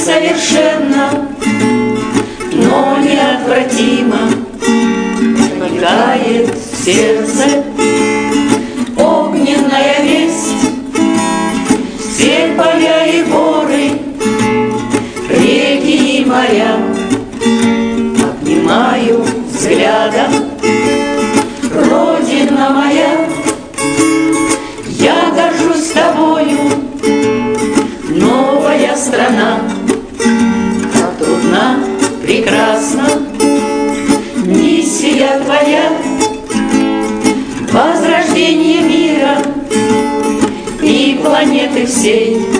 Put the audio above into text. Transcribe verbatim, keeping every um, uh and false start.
несовершенно, но неотвратимо проникает в сердце огненная весть. Все поля и горы, реки и моря обнимаю взглядом. Родина моя, я горжусь тобою, новая страна. Как трудна, прекрасна миссия твоя, возрождение мира и планеты всей.